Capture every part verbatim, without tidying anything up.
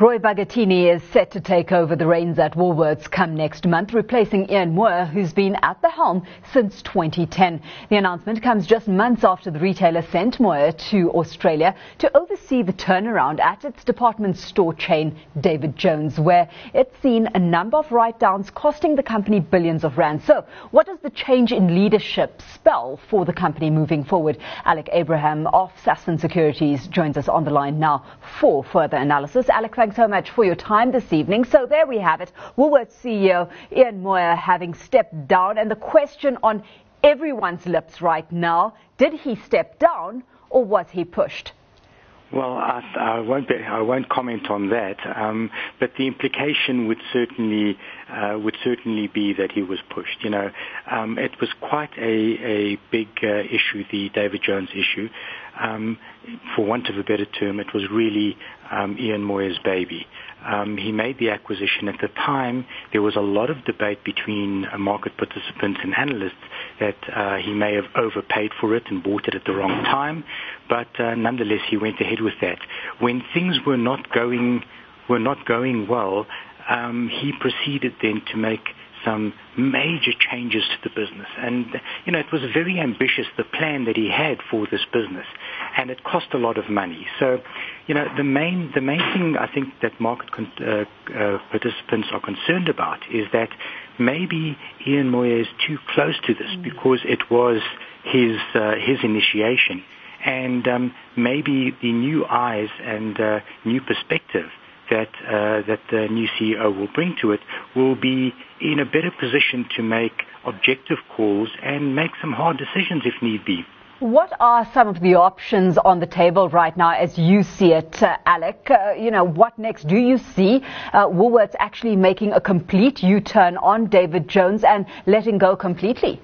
Roy Bagattini is set to take over the reins at Woolworths come next month, replacing Ian Moore, who's been at the helm since twenty ten. The announcement comes just months after the retailer sent Moore to Australia to oversee the turnaround at its department store chain, David Jones, where it's seen a number of write-downs costing the company billions of rands. So what does the change in leadership spell for the company moving forward? Alec Abraham of Sasfin Securities joins us on the line now for further analysis. Alec, thanks so much for your time this evening. So there we have it. Woolworths C E O Ian Moore having stepped down, and the question on everyone's lips right now, did he step down or was he pushed? Well, I, I won't be, I won't comment on that, um, but the implication would certainly uh, would certainly be that he was pushed. You know, um, it was quite a, a big uh, issue, the David Jones issue. Um, for want of a better term, it was really um, Ian Moore's baby. Um, he made the acquisition. At the time, there was a lot of debate between uh, market participants and analysts that uh, he may have overpaid for it and bought it at the wrong time, but uh, nonetheless, he went ahead with that. When things were not going were not going well, um, he proceeded then to make some major changes to the business. And, you know, it was very ambitious, the plan that he had for this business, and it cost a lot of money. So, you know, the main the main thing I think that market con- uh, uh, participants are concerned about is that maybe Ian Moore is too close to this mm. because it was his uh, his initiation. And um, maybe the new eyes and uh, new perspective that uh, that the new C E O will bring to it will be in a better position to make objective calls and make some hard decisions if need be. What are some of the options on the table right now as you see it, uh, Alec? Uh, you know, what next? Do you see uh, Woolworths actually making a complete U-turn on David Jones and letting go completely?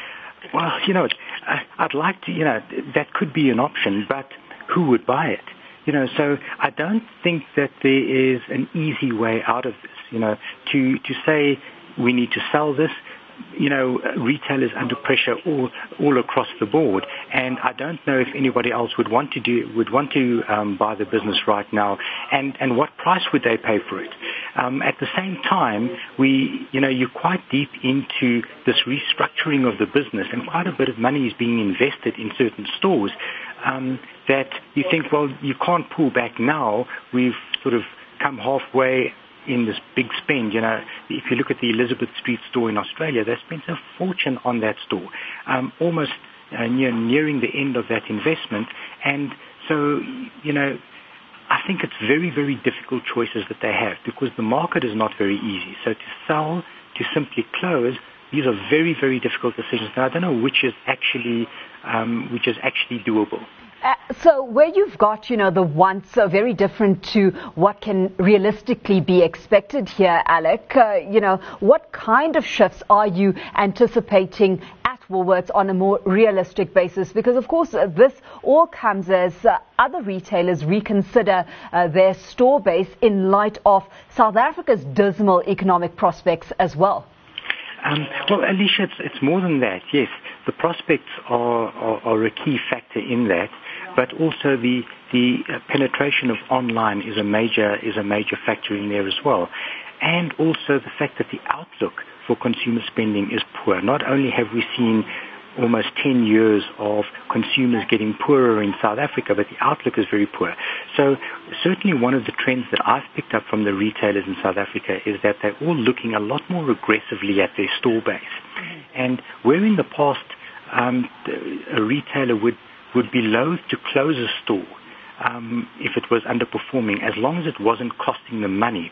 Well, you know, I'd like to, you know, that could be an option, but who would buy it? You know, so I don't think that there is an easy way out of this, you know, to, to say we need to sell this. You know, retail is under pressure all all across the board, and I don't know if anybody else would want to do would want to um, buy the business right now, and, and what price would they pay for it? Um, at the same time, we you know you're quite deep into this restructuring of the business, and quite a bit of money is being invested in certain stores. Um, that you think, well, you can't pull back now. We've sort of come halfway in this big spend. You know, if you look at the Elizabeth Street store in Australia, they spent a fortune on that store, um, almost uh, near, nearing the end of that investment. And so, you know, I think it's very, very difficult choices that they have because the market is not very easy. So to sell, to simply close, these are very, very difficult decisions. And I don't know which is actually, um, which is actually doable. Uh, so where you've got, you know, the wants are very different to what can realistically be expected here, Alec, uh, you know, what kind of shifts are you anticipating at Woolworths on a more realistic basis? Because, of course, uh, this all comes as uh, other retailers reconsider uh, their store base in light of South Africa's dismal economic prospects as well. Um, well, Alicia, it's, it's more than that, yes. The prospects are, are, are a key factor in that, but also the the uh, penetration of online is a major is a major factor in there as well, and also the fact that the outlook for consumer spending is poor. Not only have we seen almost ten years of consumers getting poorer in South Africa, but the outlook is very poor. So certainly one of the trends that I've picked up from the retailers in South Africa is that they're all looking a lot more aggressively at their store base. Mm-hmm. And where in the past um, a retailer would, would be loath to close a store um, if it was underperforming, as long as it wasn't costing them money.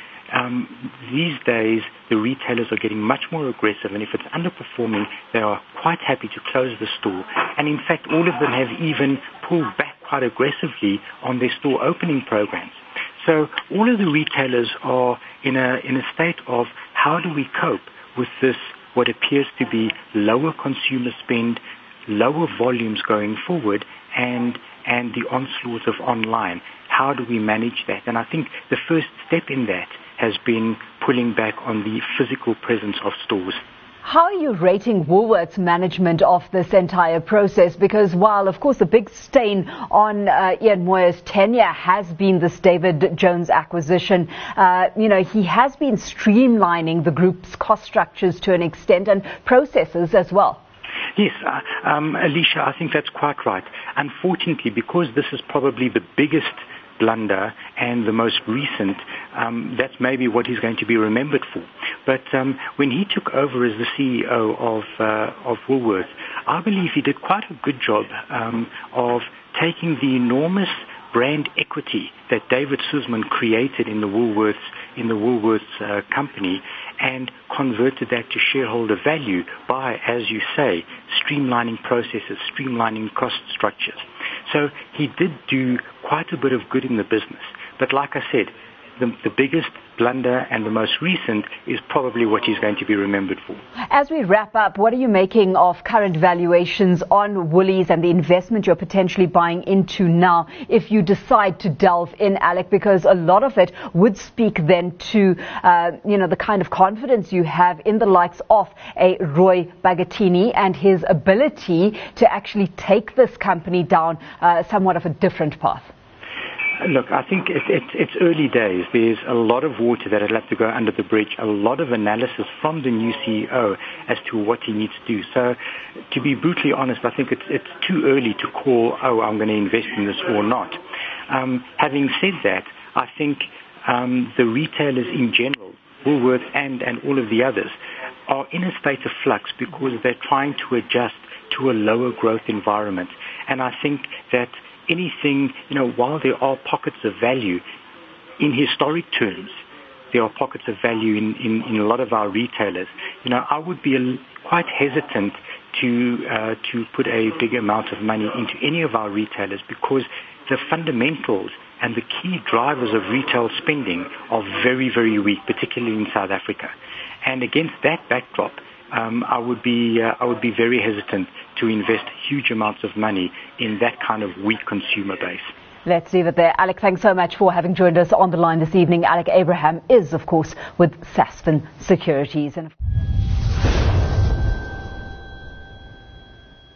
Um, these days, the retailers are getting much more aggressive, and if it's underperforming, they are quite happy to close the store. And in fact, all of them have even pulled back quite aggressively on their store opening programs. So all of the retailers are in a in a state of how do we cope with this, what appears to be lower consumer spend, lower volumes going forward, and and the onslaught of online. How do we manage that? And I think the first step in that has been pulling back on the physical presence of stores. How are you rating Woolworths' management of this entire process? Because while, of course, the big stain on uh, Ian Moyer's tenure has been this David Jones acquisition, uh, you know, he has been streamlining the group's cost structures to an extent and processes as well. Yes, uh, um, Alicia, I think that's quite right. Unfortunately, because this is probably the biggest blunder and the most recent, um, that's maybe what he's going to be remembered for. But um, when he took over as the C E O of uh, of Woolworths, I believe he did quite a good job um, of taking the enormous brand equity that David Suzman created in the Woolworths in the Woolworths uh, company and converted that to shareholder value by, as you say, streamlining processes, streamlining cost structures. So he did do quite a bit of good in the business. But like I said, the, the biggest blunder and the most recent is probably what he's going to be remembered for. As we wrap up, what are you making of current valuations on Woolies and the investment you're potentially buying into now if you decide to delve in, Alec? Because a lot of it would speak then to, uh, you know, the kind of confidence you have in the likes of a Roy Bagattini and his ability to actually take this company down uh, somewhat of a different path. Look, I think it, it, it's early days. There's a lot of water that will have to go under the bridge, a lot of analysis from the new C E O as to what he needs to do. So, to be brutally honest, I think it's, it's too early to call, oh, I'm going to invest in this or not. Um, having said that, I think um, the retailers in general, Woolworths and, and all of the others, are in a state of flux because they're trying to adjust to a lower growth environment. And I think that anything, you know, while there are pockets of value, in historic terms, there are pockets of value in, in, in a lot of our retailers. You know, I would be a, quite hesitant to uh, to put a big amount of money into any of our retailers because the fundamentals and the key drivers of retail spending are very, very weak, particularly in South Africa. And against that backdrop, Um, I would be uh, I would be very hesitant to invest huge amounts of money in that kind of weak consumer base. Let's leave it there. Alec, thanks so much for having joined us on the line this evening. Alec Abraham is, of course, with Sasfin Securities. And